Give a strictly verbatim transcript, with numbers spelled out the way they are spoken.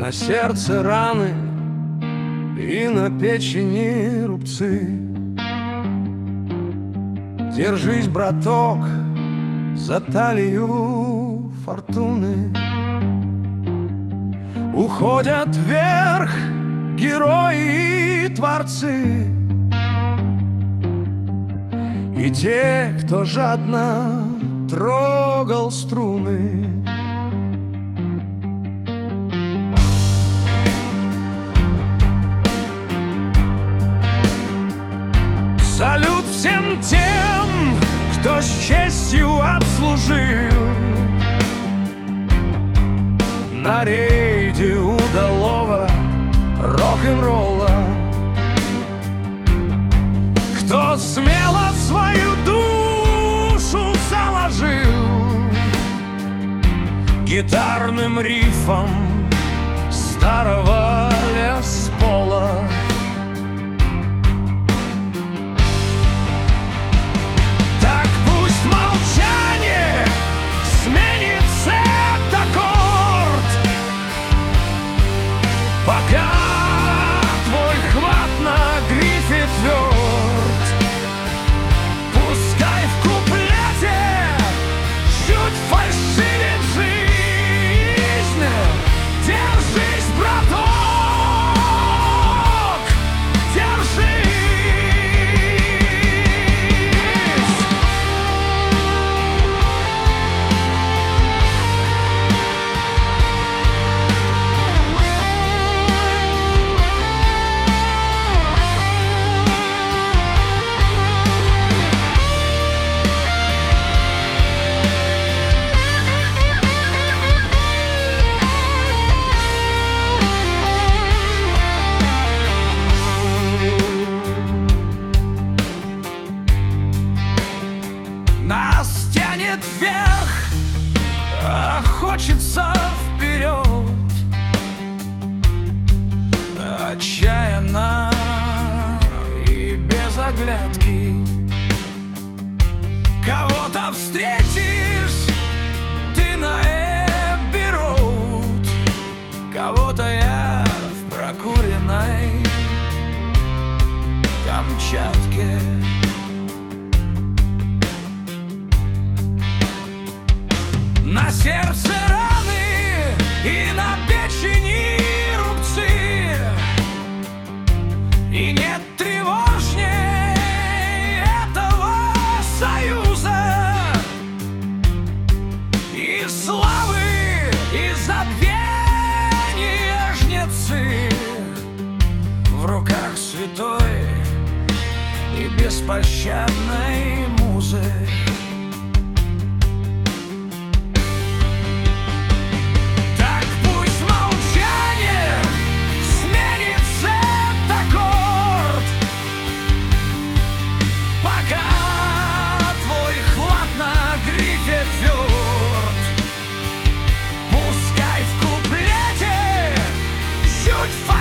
На сердце раны и на печени рубцы. Держись, браток, за талию фортуны. Уходят вверх герои и творцы, и те, кто жадно трогал струны. Салют всем тем, кто с честью отслужил на рейде удалого рок-н-ролла, кто смело свою душу заложил гитарным рифом старого леспола. Так пусть молчание сменит цепь-аккорд, пока твой хват на грифе тверд. Пускай в куплете чуть фальшивит жизнь. Держись, браток, держись. Нас тянет вверх, а хочется вперед. Отчаянно и без оглядки. Кого-то встретишь ты на Эбби-роуд, кого-то я в прокуренной Камчатке. На сердце раны и на печени рубцы, и нет тревожней этого союза, и славы, и забвения жнецы, в руках святой и беспощадной музы. Пускай в куплете чуть